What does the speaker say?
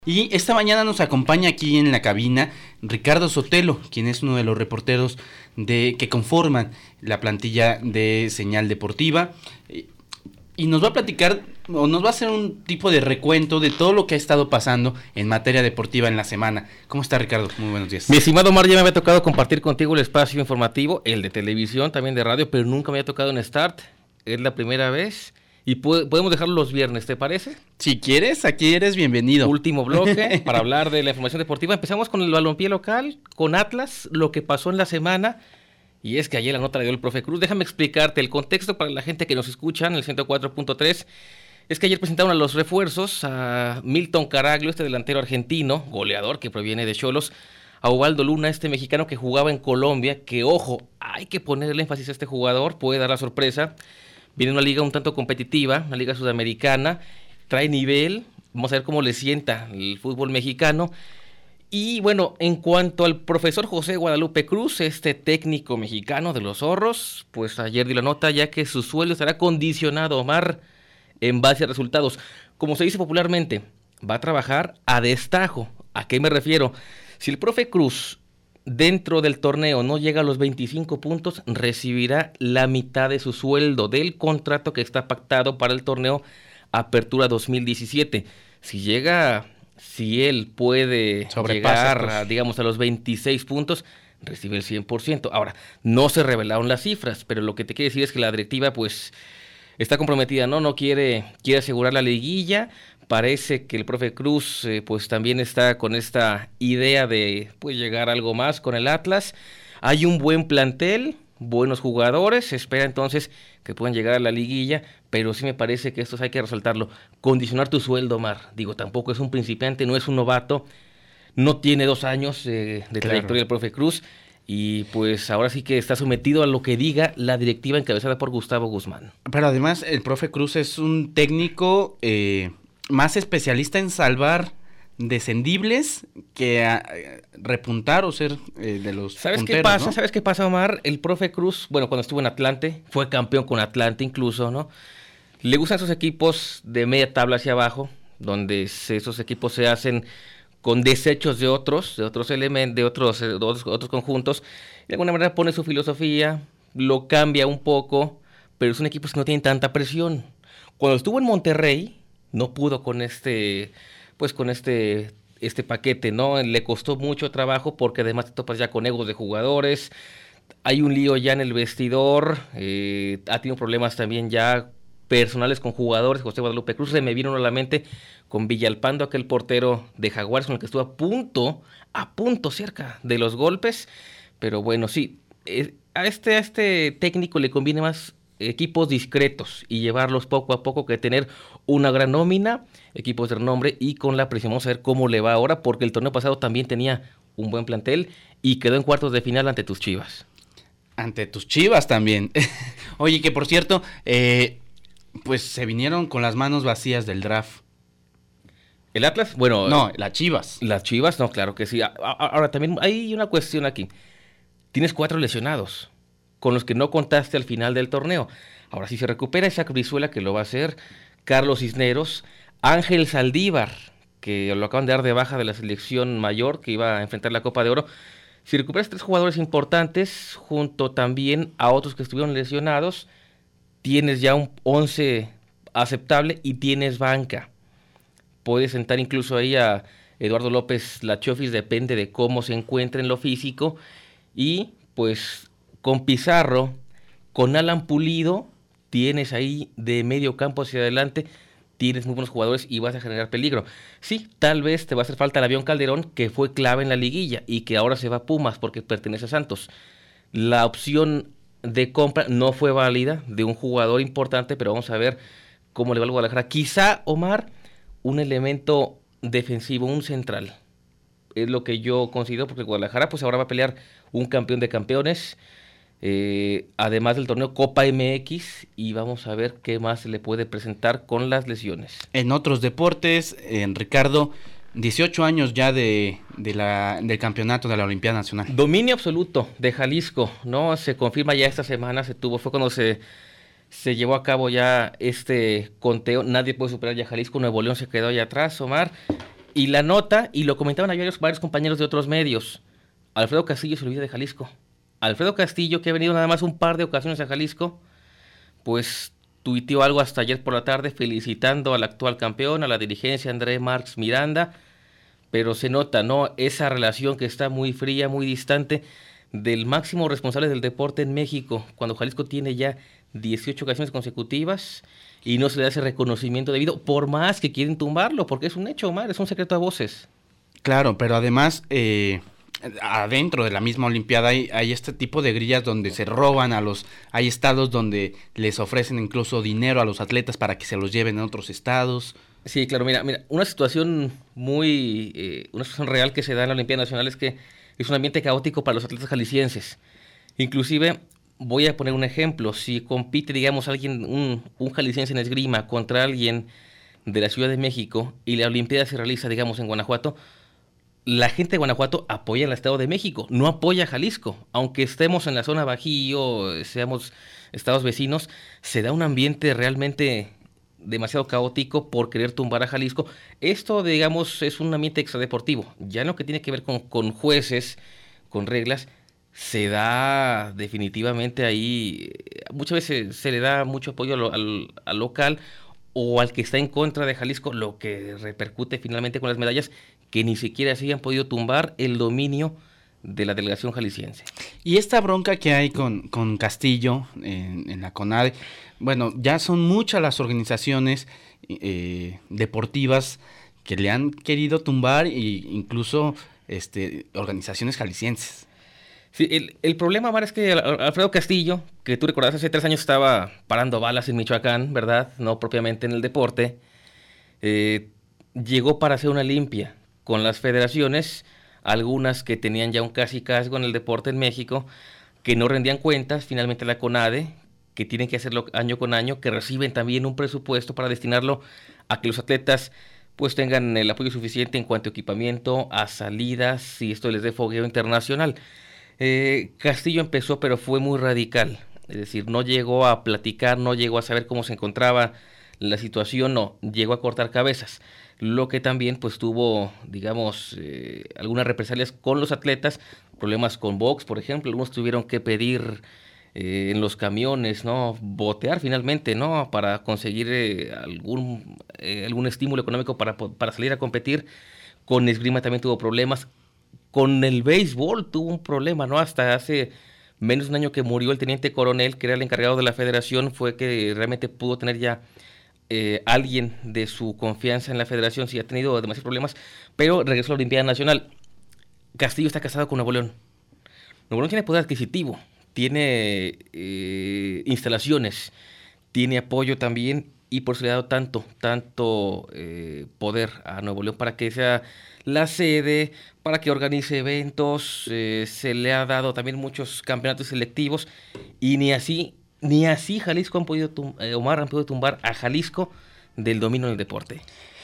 Y esta mañana nos acompaña aquí en la cabina Ricardo Sotelo, quien es uno de los reporteros que conforman la plantilla de Señal Deportiva, y nos va a platicar o nos va a hacer un tipo de recuento de todo lo que ha estado pasando en materia deportiva en la semana. ¿Cómo está, Ricardo? Muy buenos días. Mi estimado Omar, ya me había tocado compartir contigo el espacio informativo, el de televisión, también de radio, pero nunca me había tocado en Start. Es la primera vez. Y podemos dejarlo los viernes, ¿te parece? Si quieres, aquí eres bienvenido. Último bloque para hablar de la información deportiva. Empezamos con el balompié local, con Atlas, lo que pasó en la semana. Y es que ayer la nota la dio el profe Cruz. Déjame explicarte el contexto para la gente que nos escucha en el 104.3. Es que ayer presentaron a los refuerzos a Milton Caraglio, este delantero argentino, goleador que proviene de Xolos, a Ubaldo Luna, este mexicano que jugaba en Colombia, que ojo, hay que ponerle énfasis a este jugador, puede dar la sorpresa. Viene una liga un tanto competitiva, una liga sudamericana, trae nivel, vamos a ver cómo le sienta el fútbol mexicano. Y bueno, en cuanto al profesor José Guadalupe Cruz, este técnico mexicano de los Zorros, pues ayer dio la nota ya que su sueldo estará condicionado, Omar, en base a resultados. Como se dice popularmente, va a trabajar a destajo. ¿A qué me refiero? Si el profe Cruz dentro del torneo no llega a los 25 puntos, recibirá la mitad de su sueldo del contrato que está pactado para el torneo Apertura 2017. Si él puede llegar, digamos, a los 26 puntos, recibe el 100%. Ahora, no se revelaron las cifras, pero lo que te quiero decir es que la directiva, pues, está comprometida, ¿no? No quiere asegurar la liguilla. Parece que el profe Cruz pues también está con esta idea de pues llegar a algo más con el Atlas. Hay un buen plantel, buenos jugadores, se espera entonces que puedan llegar a la liguilla, pero sí me parece que esto hay que resaltarlo. Condicionar tu sueldo, Omar. Digo, tampoco es un principiante, no es un novato, no tiene 2 años de trayectoria el profe Cruz, y pues ahora sí que está sometido a lo que diga la directiva encabezada por Gustavo Guzmán. Pero además el profe Cruz es un técnico más especialista en salvar descendibles que repuntar o ser de los ¿Sabes punteros, qué pasa? ¿no? ¿Sabes qué pasa, Omar? El profe Cruz, bueno, cuando estuvo en Atlante, fue campeón con Atlante incluso, ¿no? Le gustan esos equipos de media tabla hacia abajo, donde esos equipos se hacen con desechos de otros elementos, de otros conjuntos. De alguna manera pone su filosofía, lo cambia un poco, pero son equipos que no tienen tanta presión. Cuando estuvo en Monterrey, no pudo con este paquete, ¿no? Le costó mucho trabajo porque además te topas ya con egos de jugadores, hay un lío ya en el vestidor, ha tenido problemas también ya personales con jugadores. José Guadalupe Cruz, se me vino a la mente con Villalpando, aquel portero de Jaguares con el que estuvo a punto cerca de los golpes, pero bueno, sí, a este técnico le conviene más equipos discretos y llevarlos poco a poco que tener una gran nómina, equipos de renombre y con la presión. Vamos a ver cómo le va ahora, porque el torneo pasado también tenía un buen plantel y quedó en cuartos de final ante tus Chivas. Ante tus Chivas también. Oye, que por cierto, pues se vinieron con las manos vacías del draft. ¿El Atlas? Bueno... No, las Chivas. Las Chivas, no, claro que sí. Ahora también hay una cuestión aquí. Tienes 4 lesionados, con los que no contaste al final del torneo. Ahora, si se recupera Isaac Brizuela, que lo va a hacer, Carlos Cisneros, Ángel Saldívar, que lo acaban de dar de baja de la selección mayor, que iba a enfrentar la Copa de Oro. Si recuperas 3 jugadores importantes, junto también a otros que estuvieron lesionados, tienes ya un 11 aceptable y tienes banca. Puedes sentar incluso ahí a Eduardo López Lachofis, depende de cómo se encuentre en lo físico, y pues con Pizarro, con Alan Pulido, tienes ahí de medio campo hacia adelante, tienes muy buenos jugadores y vas a generar peligro. Sí, tal vez te va a hacer falta el Avión Calderón, que fue clave en la liguilla y que ahora se va a Pumas porque pertenece a Santos. La opción de compra no fue válida de un jugador importante, pero vamos a ver cómo le va al Guadalajara. Quizá, Omar, un elemento defensivo, un central. Es lo que yo considero, porque Guadalajara pues ahora va a pelear un campeón de campeones, además del torneo Copa MX, y vamos a ver qué más se le puede presentar con las lesiones. En otros deportes, Ricardo, 18 años ya del campeonato de la Olimpiada Nacional. Dominio absoluto de Jalisco, ¿no? Se confirma ya esta semana, fue cuando se llevó a cabo ya este conteo. Nadie puede superar ya Jalisco. Nuevo León se quedó allá atrás, Omar. Y la nota, y lo comentaban ayer varios compañeros de otros medios, Alfredo Castillo se olvida de Jalisco. Alfredo Castillo, que ha venido nada más un par de ocasiones a Jalisco, pues tuiteó algo hasta ayer por la tarde felicitando al actual campeón, a la dirigencia André Marx Miranda, pero se nota, ¿no? Esa relación que está muy fría, muy distante del máximo responsable del deporte en México, cuando Jalisco tiene ya 18 ocasiones consecutivas y no se le da ese reconocimiento debido, por más que quieren tumbarlo, porque es un hecho, Omar, es un secreto a voces. Claro, pero además, adentro de la misma Olimpiada hay este tipo de grillas donde se roban hay estados donde les ofrecen incluso dinero a los atletas para que se los lleven a otros estados. Sí, claro, mira, una situación una situación real que se da en la Olimpiada Nacional es que es un ambiente caótico para los atletas jaliscienses. Inclusive, voy a poner un ejemplo, si compite, digamos, un jalisciense en esgrima contra alguien de la Ciudad de México y la Olimpiada se realiza, digamos, en Guanajuato, la gente de Guanajuato apoya al Estado de México, no apoya a Jalisco. Aunque estemos en la zona Bajío, seamos estados vecinos, se da un ambiente realmente demasiado caótico por querer tumbar a Jalisco. Esto, digamos, es un ambiente extradeportivo. Ya en lo que tiene que ver con jueces, con reglas, se da definitivamente ahí, muchas veces se le da mucho apoyo al local o al que está en contra de Jalisco, lo que repercute finalmente con las medallas, que ni siquiera así han podido tumbar el dominio de la delegación jalisciense. Y esta bronca que hay con Castillo en la CONADE, bueno, ya son muchas las organizaciones deportivas que le han querido tumbar, e incluso organizaciones jaliscienses. Sí, el problema, Omar, es que Alfredo Castillo, que tú recordás hace 3 años estaba parando balas en Michoacán, ¿verdad? No propiamente en el deporte, llegó para hacer una limpia con las federaciones, algunas que tenían ya un cacicazgo en el deporte en México, que no rendían cuentas, finalmente la CONADE, que tienen que hacerlo año con año, que reciben también un presupuesto para destinarlo a que los atletas pues tengan el apoyo suficiente en cuanto a equipamiento, a salidas, y esto les dé fogueo internacional. Castillo empezó, pero fue muy radical, es decir, no llegó a platicar, no llegó a saber cómo se encontraba la situación, no, llegó a cortar cabezas, lo que también pues tuvo, digamos, algunas represalias con los atletas, problemas con box, por ejemplo, algunos tuvieron que pedir en los camiones, ¿no? Botear finalmente, ¿no? Para conseguir algún estímulo económico para salir a competir. Con esgrima también tuvo problemas. Con el béisbol tuvo un problema, ¿no? Hasta hace menos de un año que murió el teniente coronel, que era el encargado de la federación, fue que realmente pudo tener ya alguien de su confianza en la federación. Sí ha tenido demasiados problemas, pero regresó a la Olimpiada Nacional. Castillo está casado con Nuevo León. Nuevo León tiene poder adquisitivo, tiene instalaciones, tiene apoyo también, y por eso le ha dado tanto poder a Nuevo León para que sea la sede, para que organice eventos, se le ha dado también muchos campeonatos selectivos, y ni así Jalisco han podido tumbar a Jalisco del dominio del deporte.